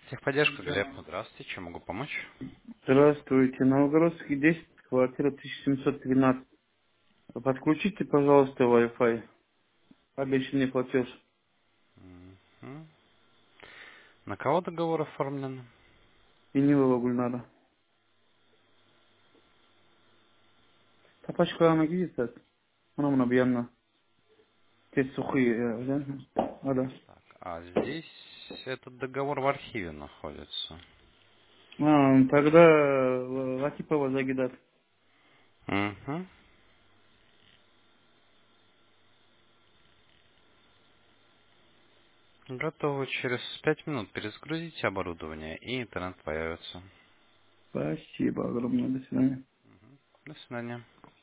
Техподдержка, Глеб. Здравствуйте, чем могу помочь? Здравствуйте. Новогородский 10, квартира 1713. Подключите, пожалуйста, Wi-Fi. Обещанный платеж. Мгм. На кого договор оформлен? И не Гульнара. Тапачка она видит, она объявлена. Те сухие, да? А, да. Так, а здесь этот договор в архиве находится. Тогда Латипова Загидат. Угу. Готово. Через 5 минут перезагрузите оборудование, и интернет появится. Спасибо огромное. До свидания. До свидания.